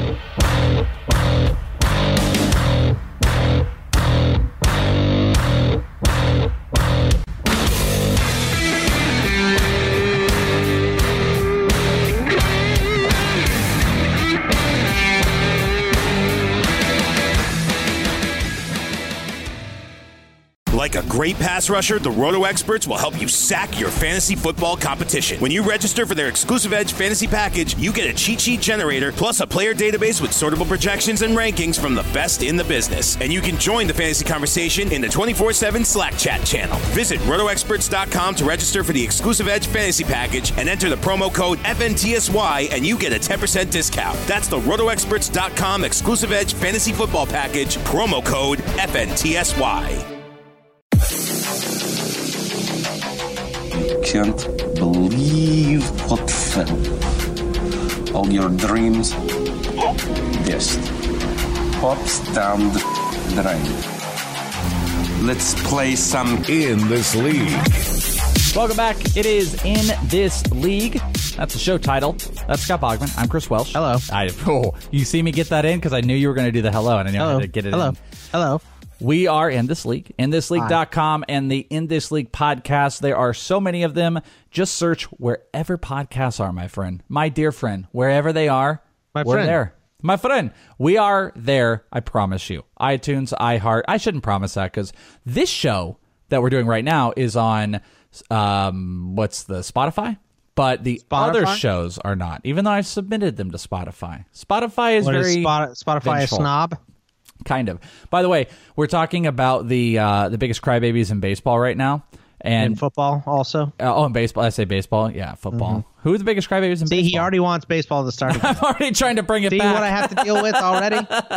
Like a great pass rusher, the Roto Experts will help you sack your fantasy football competition. When you register for their exclusive Edge fantasy package, you get a cheat sheet generator plus a player database with sortable projections and rankings from the best in the business. And you can join the fantasy conversation in the twenty-four seven Slack chat channel. Visit roto experts dot com to register for the exclusive Edge fantasy package and enter the promo code F N T S Y and you get a ten percent discount. That's the roto experts dot com exclusive Edge fantasy football package, promo code F N T S Y. Can't believe what fell. All your dreams just pops down the drain. Let's play some In This League. Welcome back. It is In This League. That's the show title. That's Scott Bogman. I'm Chris Welsh. Hello. I, oh, you see me get that in because I knew you were going to do the hello, and I knew hello. I had to get it hello. in. Hello. We are In This League, in this league dot com, and the In This League podcast. There are so many of them. Just search wherever podcasts are, my friend. My dear friend, wherever they are, my we're friend. there. My friend, we are there, I promise you. iTunes, iHeart. I shouldn't promise that because this show that we're doing right now is on, um, what's the, Spotify? But the Spotify? other shows are not, even though I've submitted them to Spotify. Spotify is what very is Spot- Spotify vengeful. a snob? Kind of. By the way, we're talking about the uh, the biggest crybabies in baseball right now. And in football also? Uh, oh, in baseball. I say baseball. Yeah, football. Mm-hmm. Who are the biggest crybabies in See, baseball? he already wants baseball to start again. I'm already trying to bring it See back. See what I have to deal with already?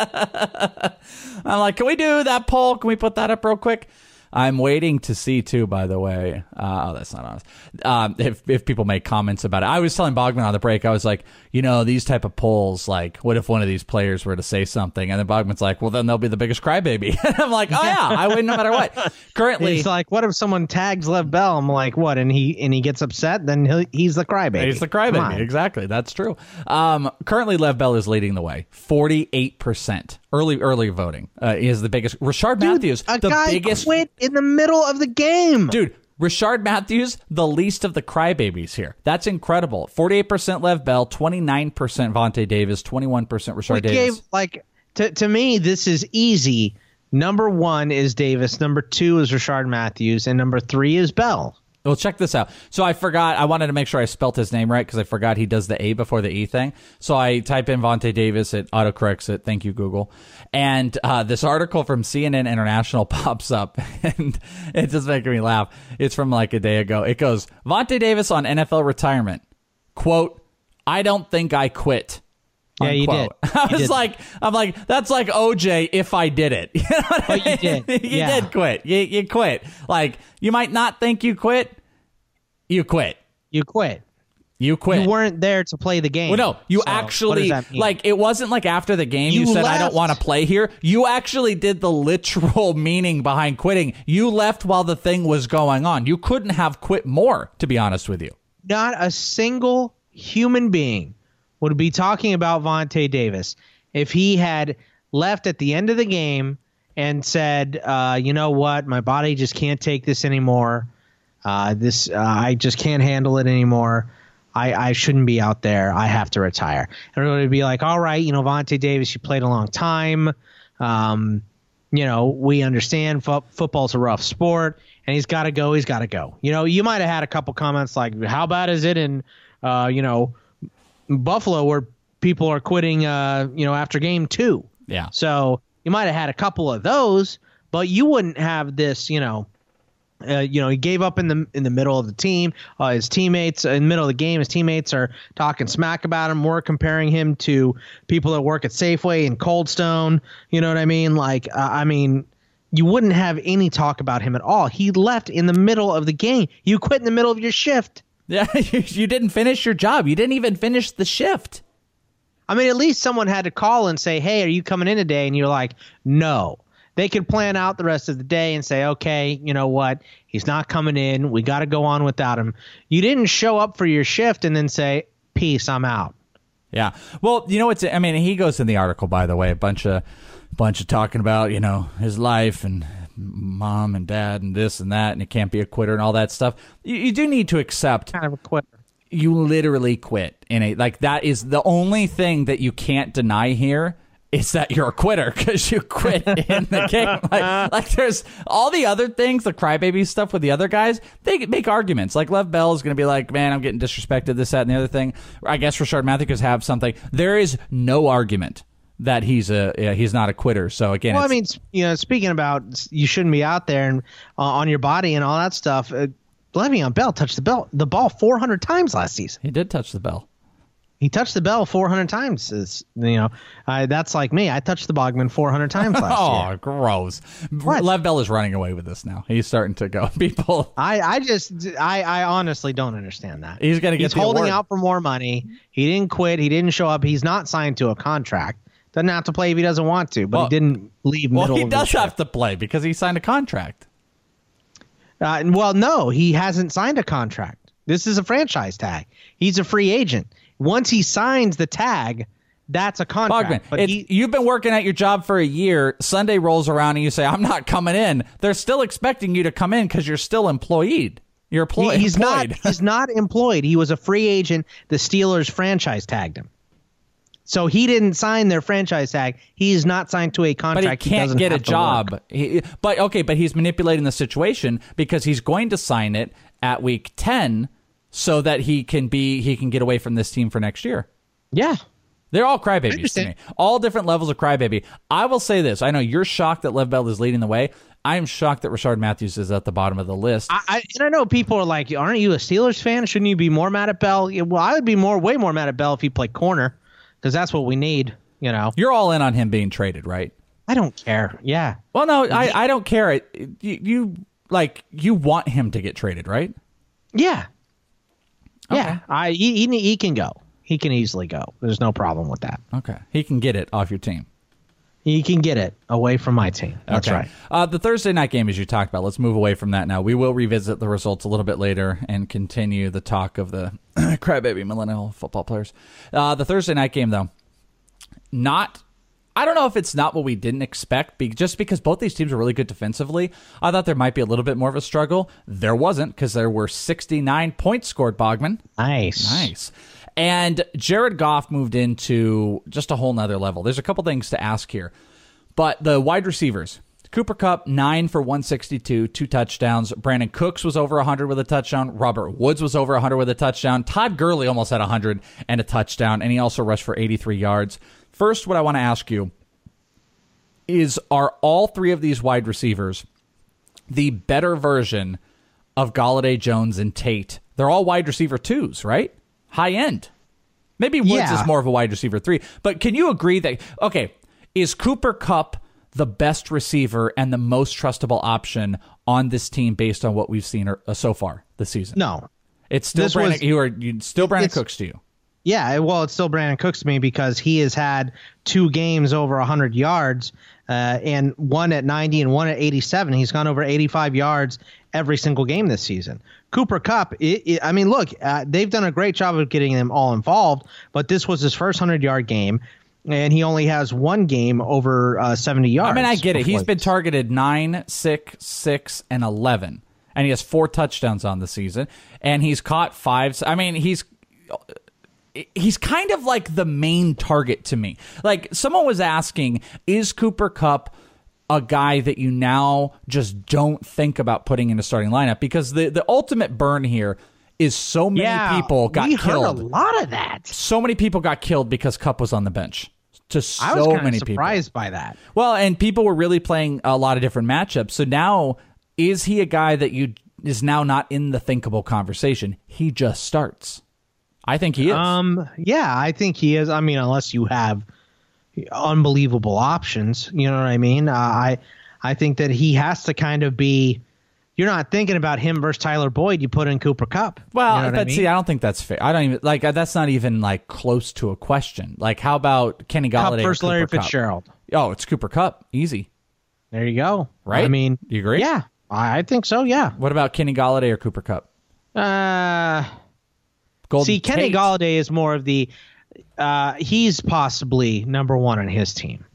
I'm like, can we do that poll? Can we put that up real quick? I'm waiting to see, too, by the way. Uh, oh, that's not honest. Um, if if people make comments about it. I was telling Bogman on the break, I was like, you know, these type of polls, like, what if one of these players were to say something? And then Bogman's like, well, then they'll be the biggest crybaby. And I'm like, oh, yeah, I win no matter what. Currently. It's like, what if someone tags Lev Bell? I'm like, what? And he and he gets upset? Then he'll, he's the crybaby. He's the crybaby. Exactly. That's true. Um, currently, Lev Bell is leading the way. forty-eight percent. Early early voting uh, is the biggest. Rashard Dude, Matthews, a the guy biggest. quit in the middle of the game. Dude, Rashard Matthews, the least of the crybabies here. That's incredible. forty-eight percent Lev Bell, twenty-nine percent Vontae Davis, twenty-one percent Rashard we Davis. Gave, like, to, to me, this is easy. Number one is Davis. Number two is Rashard Matthews. And number three is Bell. Well, check this out. So I forgot. I wanted to make sure I spelt his name right because I forgot he does the A before the E thing. So I type in Vontae Davis. It autocorrects it. Thank you, Google. And uh, this article from C N N International pops up, and it's just making me laugh. It's from like a day ago. It goes, Vontae Davis on N F L retirement. Quote, I don't think I quit. Yeah, you did. I You was did. like, I'm like, that's like O J if I did it. You know what Oh, I you mean? did. You Yeah. did quit. You, you quit. Like, you might not think you quit. You quit. You quit. You quit. You weren't there to play the game. Well, no, you So, what actually, does that mean? like, it wasn't like after the game you, You said, I don't left. want to play here. You actually did the literal meaning behind quitting. You left while the thing was going on. You couldn't have quit more, to be honest with you. Not a single human being would be talking about Vontae Davis if he had left at the end of the game and said, uh, you know what, my body just can't take this anymore. Uh, this uh, I just can't handle it anymore. I, I shouldn't be out there. I have to retire. Everybody would be like, all right, you know, Vontae Davis, you played a long time. Um, you know, we understand fo- football's a rough sport, and he's got to go. He's got to go. You know, you might have had a couple comments like, how bad is it in, uh, you know, Buffalo where people are quitting, uh, you know, after game two. Yeah. So you might have had a couple of those, but you wouldn't have this, you know, uh, you know, he gave up in the in the middle of the team. Uh, his teammates in the middle of the game, his teammates are talking smack about him. We're comparing him to people that work at Safeway and Cold Stone. You know what I mean? Like, uh, I mean, you wouldn't have any talk about him at all. He left in the middle of the game. You quit in the middle of your shift. Yeah, you didn't finish your job. You didn't even finish the shift. I mean, at least someone had to call and say, hey, are you coming in today? And you're like, no. They could plan out the rest of the day and say, okay, you know what? He's not coming in. We got to go on without him. You didn't show up for your shift and then say, peace, I'm out. Yeah. Well, you know what's, I mean, he goes in the article, by the way, a bunch of, bunch of talking about, you know, his life and mom and dad and this and that, and he can't be a quitter and all that stuff. You, you do need to accept. Kind of a quitter. You literally quit in a, like, that is the only thing that you can't deny here. It's that you're a quitter because you quit in the game. Like, like there's all the other things, the crybaby stuff with the other guys, they make arguments. Like Lev Bell is going to be like, man, I'm getting disrespected, this, that, and the other thing. I guess Rashard Matthews have something. There is no argument that he's a yeah, he's not a quitter. So again, well, it's, I mean, you know, speaking about you shouldn't be out there and uh, on your body and all that stuff. Uh, Le'Veon Bell touched the bell the ball four hundred times last season. He did touch the bell. He touched the bell four hundred times. Is, you know, uh, that's like me. I touched the Bogman four hundred times last oh, year. Oh, gross. What? Lev Bell is running away with this now. He's starting to go. People. I, I just, I, I honestly don't understand that. He's going to get He's the holding award. out for more money. He didn't quit. He didn't show up. He's not signed to a contract. Doesn't have to play if he doesn't want to, but well, he didn't leave well, middle he of the does shift. have to play because he signed a contract. Uh, well, no, he hasn't signed a contract. This is a franchise tag. He's a free agent. Once he signs the tag, that's a contract. Bogman, but it's, he, you've been working at your job for a year. Sunday rolls around and you say, I'm not coming in. They're still expecting you to come in because you're still employed. You're employed. he, he's employed. not. He's not employed. He was a free agent. The Steelers franchise tagged him. So he didn't sign their franchise tag. He is not signed to a contract. But he can't doesn't get a have to job. work. He, but okay, but he's manipulating the situation because he's going to sign it at week ten so that he can be he can get away from this team for next year. Yeah. They're all crybabies to me. All different levels of crybaby. I will say this. I know you're shocked that Lev Bell is leading the way. I am shocked that Rashard Matthews is at the bottom of the list. I, I, and I know people are like, aren't you a Steelers fan? Shouldn't you be more mad at Bell? Yeah, well, I would be more, way more mad at Bell if he played corner because that's what we need, you know. You're all in on him being traded, right? I don't care. Yeah. Well, no, I, I don't care. It, you, you, like, you want him to get traded, right? Yeah. Okay. Yeah. I, he, he, he can go. He can easily go. There's no problem with that. Okay. He can get it off your team. He can get it away from my team. That's okay. right. Uh, the Thursday night game, as you talked about, let's move away from that now. We will revisit the results a little bit later and continue the talk of the crybaby millennial football players. Uh, the Thursday night game, though, not... I don't know if it's not what we didn't expect, be, just because both these teams are really good defensively. I thought there might be a little bit more of a struggle. There wasn't, because there were sixty-nine points scored, Bogman. Nice. Nice. And Jared Goff moved into just a whole nother level. There's a couple things to ask here. But the wide receivers, Cooper Kupp, nine for one sixty-two, two touchdowns. Brandon Cooks was over one hundred with a touchdown. Robert Woods was over one hundred with a touchdown. Todd Gurley almost had one hundred and a touchdown, and he also rushed for eighty-three yards. First, what I want to ask you is, are all three of these wide receivers the better version of Golladay, Jones, and Tate? They're all wide receiver twos, right? High end. Maybe Woods Yeah. is more of a wide receiver three. But can you agree that, okay, is Cooper Kupp the best receiver and the most trustable option on this team based on what we've seen uh, so far this season? No. It's still This Brandon, was- you are you, still Brandon it's- Cooks to you. Yeah, well, it's still Brandon Cooks to me because he has had two games over one hundred yards uh, and one at ninety and one at eighty-seven. He's gone over eighty-five yards every single game this season. Cooper Kupp, it, it, I mean, look, uh, they've done a great job of getting them all involved, but this was his first one hundred-yard game. and he only has one game over uh, seventy yards. I mean, I get it. He's before been this. targeted nine, six, six, and eleven, and he has four touchdowns on the season, and he's caught five. I mean, he's he's kind of like the main target to me. Like, someone was asking, is Cooper Kupp a guy that you now just don't think about putting in a starting lineup? Because the, the ultimate burn here is so many yeah, people got we killed. Heard a lot of that. So many people got killed because Kupp was on the bench. To so I was many surprised people. surprised by that. Well, and people were really playing a lot of different matchups. So now, is he a guy that you is now not in the thinkable conversation? He just starts. I think he is. Um, yeah, I think he is. I mean, unless you have unbelievable options, you know what I mean? Uh, I I think that he has to kind of be. You're not thinking about him versus Tyler Boyd. You put in Cooper Kupp. Well, you know but I mean? see, I don't think that's fair. I don't even like that's not even like close to a question. Like, how about Kenny Golladay Kupp versus or Larry Cooper Kupp? Fitzgerald. Oh, it's Cooper Kupp, easy. There you go. Right? I mean, you agree? Yeah, I think so. Yeah. What about Kenny Golladay or Cooper Kupp? Uh, Golden see, Kenny Tate. Golladay is more of the. Uh, he's possibly number one on his team.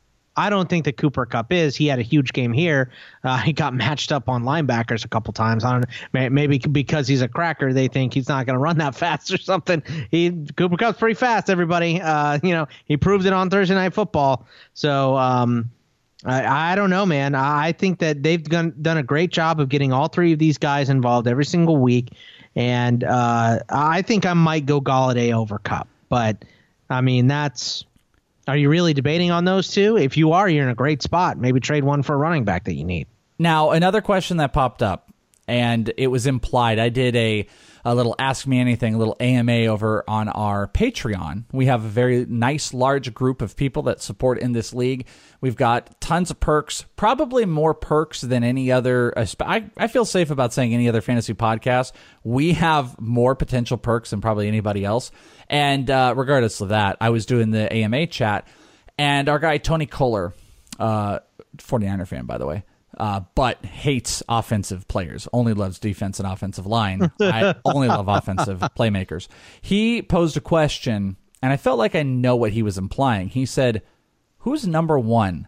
I don't think that Cooper Kupp is. He had a huge game here. Uh, he got matched up on linebackers a couple times. I don't know. Maybe because he's a cracker, they think he's not going to run that fast or something. He Cooper Kupp's pretty fast, everybody. Uh, you know, he proved it on Thursday Night Football. So um, I, I don't know, man. I think that they've done, done a great job of getting all three of these guys involved every single week. And uh, I think I might go Golladay over Kupp. But, I mean, that's... Are you really debating on those two? If you are, you're in a great spot. Maybe trade one for a running back that you need. Now, another question that popped up, and it was implied. I did a, a little Ask Me Anything, a little A M A over on our Patreon. We have a very nice, large group of people that support in this league. We've got tons of perks, probably more perks than any other. I, I feel safe about saying any other fantasy podcast. We have more potential perks than probably anybody else. And uh, regardless of that, I was doing the A M A chat, and our guy Tony Kohler, uh, forty-niner fan, by the way, uh, but hates offensive players, only loves defense and offensive line. I only love offensive playmakers. He posed a question, and I felt like I know what he was implying. He said, who's number one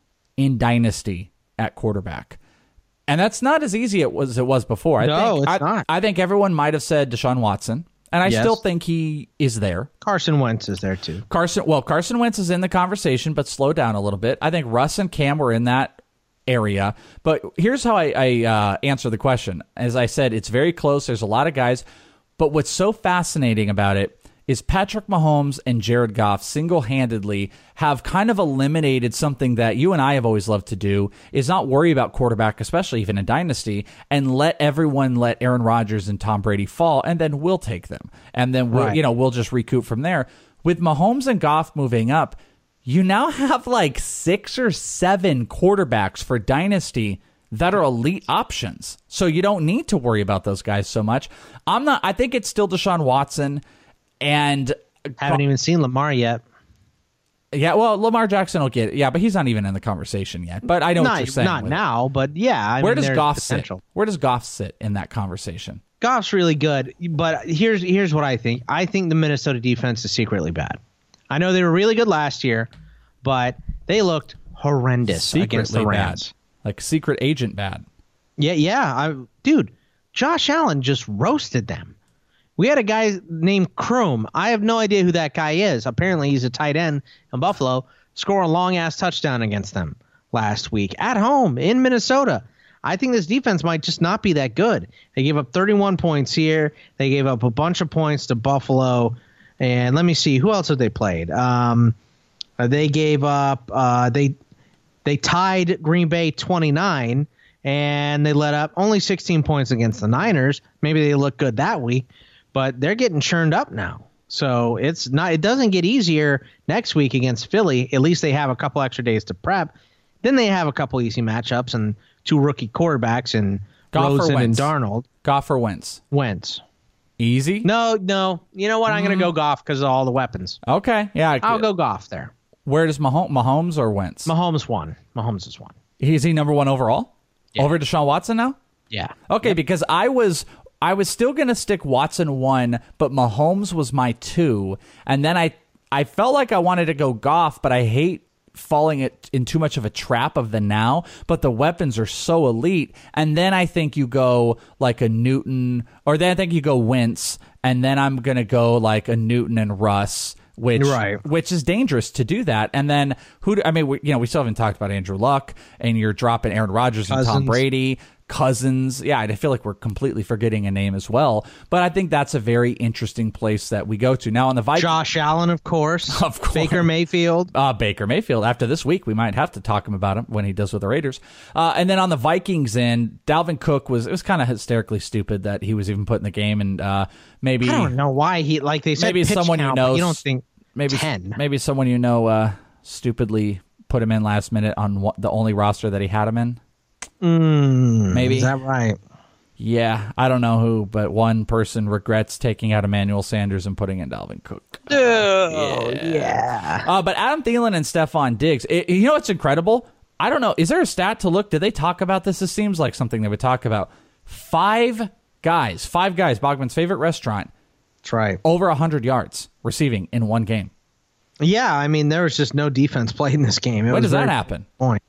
in Dynasty at quarterback? And that's not as easy as it was before. I no, think, it's I, not. I think everyone might have said Deshaun Watson. And I Yes. still think he is there. Carson Wentz is there, too. Carson, well, Carson Wentz is in the conversation, but slow down a little bit. I think Russ and Cam were in that area. But here's how I, I uh, answer the question. As I said, it's very close. There's a lot of guys. But what's so fascinating about it is Patrick Mahomes and Jared Goff single-handedly have kind of eliminated something that you and I have always loved to do, is not worry about quarterback, especially even in Dynasty, and let everyone let Aaron Rodgers and Tom Brady fall, and then we'll take them. And then we'll, Right. you know, we'll just recoup from there. With Mahomes and Goff moving up, you now have like six or seven quarterbacks for Dynasty that are elite options. So you don't need to worry about those guys so much. I'm not, I think it's still Deshaun Watson. And Haven't even seen Lamar yet. yeah, well, Lamar Jackson will get it. Yeah, but he's not even in the conversation yet. But I know not, what you're saying. Not with it. now, but yeah. I Where mean, does there's Goff potential. sit? Where does Goff sit in that conversation? Goff's really good, but here's here's what I think. I think the Minnesota defense is secretly bad. I know they were really good last year, but they looked horrendous against the Secretly Rams. bad. Like secret agent bad. Yeah, yeah. I, dude, Josh Allen just roasted them. We had a guy named Kroom. I have no idea who that guy is. Apparently, he's a tight end in Buffalo. Score a long-ass touchdown against them last week at home in Minnesota. I think this defense might just not be that good. They gave up thirty-one points here. They gave up a bunch of points to Buffalo. And let me see. Who else have they played? Um, they gave up uh, – they they tied Green Bay twenty-nine, and they let up only sixteen points against the Niners. Maybe they look good that week. But they're getting churned up now. So it's not. It doesn't get easier next week against Philly. At least they have a couple extra days to prep. Then they have a couple easy matchups and two rookie quarterbacks in Goff or Rosen and Wentz? Darnold. Goff or Wentz? Wentz. Easy? No, no. You know what? I'm going to go Goff because of all the weapons. Okay. Yeah. I'll go Goff there. Where does Mahomes, Mahomes or Wentz? Mahomes won. Mahomes is one. Is he number one overall? Yeah. Over Deshaun Watson now? Yeah. Okay, yep. because I was I was still going to stick Watson one, but Mahomes was my two. And then I I felt like I wanted to go Goff, but I hate falling it in too much of a trap of the now, but the weapons are so elite. And then I think you go like a Newton, or then I think you go Wentz, and then I'm going to go like a Newton and Russ, which right. which is dangerous to do that. And then who do, I mean, we, you know, we still haven't talked about Andrew Luck, and you're dropping Aaron Rodgers and Cousins. Tom Brady. Cousins. Yeah, I feel like we're completely forgetting a name as well. But I think that's a very interesting place that we go to. Now on the Vikings, Josh Allen, of course. Of course. Baker Mayfield. Uh, Baker Mayfield. After this week, we might have to talk him about him when he does with the Raiders. Uh, and then on the Vikings end, Dalvin Cook was, it was kind of hysterically stupid that he was even put in the game. And uh, maybe... I don't know why he, like they said, maybe pitch someone count, you know... but you don't think maybe, ten. Maybe someone you know uh, stupidly put him in last minute on what, the only roster that he had him in. Mm, Maybe. Is that right? Yeah, I don't know who, but one person regrets taking out Emmanuel Sanders and putting in Dalvin Cook. Oh, yeah. yeah. Uh, but Adam Thielen and Stephon Diggs, it, you know what's incredible? I don't know. Is there a stat to look? Did they talk about this? This seems like something they would talk about. Five guys, five guys, Bogman's favorite restaurant. That's right. Over one hundred yards receiving in one game. Yeah, I mean, there was just no defense played in this game. It When was does that very happen? Point.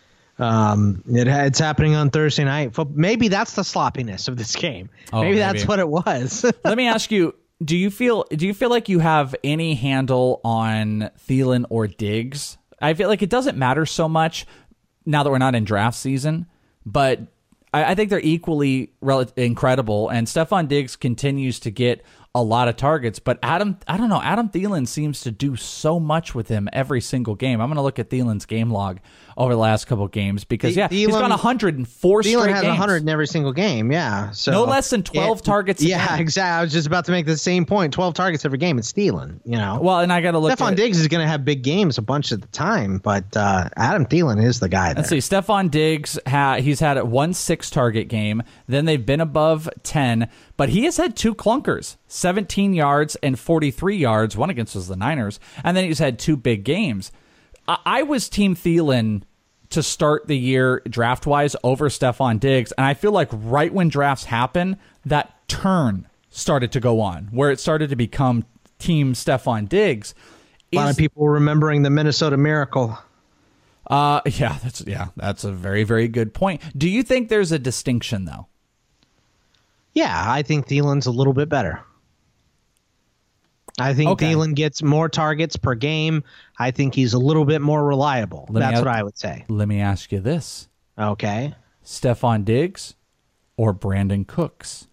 Um, it, it's happening on Thursday night. Maybe that's the sloppiness of this game. Oh, maybe, maybe that's what it was. Let me ask you: Do you feel do you feel like you have any handle on Thielen or Diggs? I feel like it doesn't matter so much now that we're not in draft season, but I, I think they're equally rel- incredible. And Stephon Diggs continues to get a lot of targets, but Adam, I don't know, Adam Thielen seems to do so much with him every single game. I'm going to look at Thielen's game log over the last couple of games because, yeah, Thielen, he's gone one hundred four Thielen straight has games. one hundred in every single game, yeah. So no less than twelve it, targets a Yeah, game. exactly. I was just about to make the same point. twelve targets every game. It's Thielen, you know. Well, and I got to look Stephon at Diggs is going to have big games a bunch of the time, but uh, Adam Thielen is the guy there. Let's see. Stephon Diggs, ha- he's had a one six-target game. Then they've been above ten, but he has had two clunkers, seventeen yards and forty-three yards. One against was the Niners, and then he's had two big games. I, I was Team Thielen to start the year draft-wise over Stephon Diggs, and I feel like right when drafts happen, that turn started to go on, where it started to become Team Stephon Diggs. A lot Is, of people remembering the Minnesota Miracle. Uh, yeah, that's yeah, that's a very, very good point. Do you think there's a distinction, though? Yeah, I think Thielen's a little bit better. I think Okay. Thielen gets more targets per game. I think he's a little bit more reliable. Let me That's ask- what I would say. Let me ask you this. Okay. Stephon Diggs or Brandon Cooks?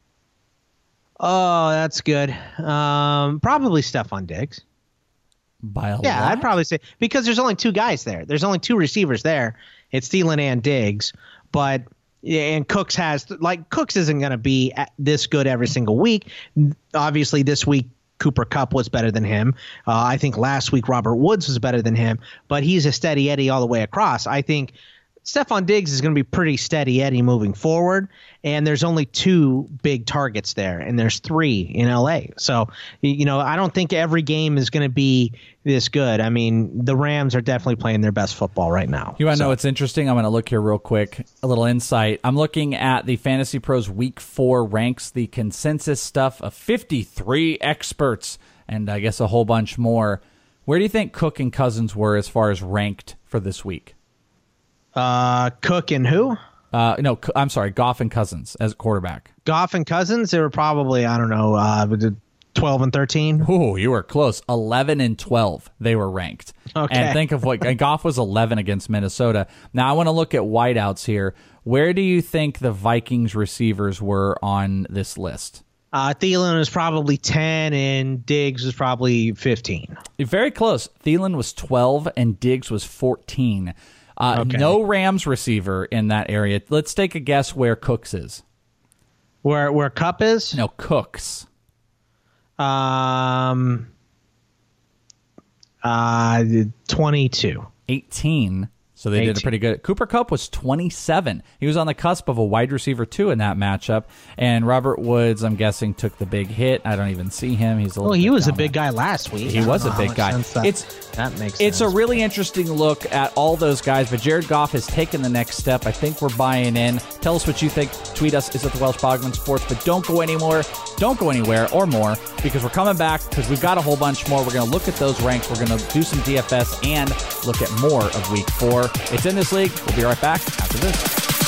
Oh, that's good. Um, probably Stephon Diggs. By a Yeah, lot? I'd probably say because there's only two guys there. There's only two receivers there. It's Thielen and Diggs, but and Cooks has like Cooks isn't going to be at this good every single week. Obviously, this week Cooper Kupp was better than him. Uh, I think last week Robert Woods was better than him, but he's a steady Eddie all the way across. I think Stephon Diggs is going to be pretty steady Eddie moving forward, and there's only two big targets there, and there's three in L A. So, you know, I don't think every game is going to be this good. I mean, the Rams are definitely playing their best football right now. You want to so. know what's interesting? I'm going to look here real quick. A little insight. I'm looking at the Fantasy Pros Week four ranks, the consensus stuff of fifty-three experts, and I guess a whole bunch more. Where do you think Cook and Cousins were as far as ranked for this week? Uh, Cook and who? Uh, no, I'm sorry, Goff and Cousins as quarterback. Goff and Cousins, they were probably, I don't know, uh, twelve and thirteen. Ooh, you were close. eleven and twelve, they were ranked. Okay. And think of what, and Goff was eleven against Minnesota. Now, I want to look at wideouts here. Where do you think the Vikings receivers were on this list? Uh, Thielen was probably ten, and Diggs was probably fifteen. Very close. Thielen was twelve, and Diggs was fourteen. Uh, Okay. No Rams receiver in that area. Let's take a guess where Cooks is. Where where Kupp is? No, Cooks. Um, uh, twenty-two. eighteen. So they did a eighteen. pretty good. Cooper Kupp was twenty-seven. He was on the cusp of a wide receiver two in that matchup. And Robert Woods, I'm guessing, took the big hit. I don't even see him. He's a little. Well, he bit was a down big there. guy last week. He I was don't a know big how guy. much sense that- It's That makes sense. It's a really interesting look at all those guys, but Jared Goff has taken the next step. I think we're buying in. Tell us what you think. Tweet us, is it the Welsh Bogman Sports? But don't go anymore. Don't go anywhere or more, because we're coming back because we've got a whole bunch more. We're going to look at those ranks. We're going to do some D F S and look at more of week four. It's In This League. We'll be right back after this.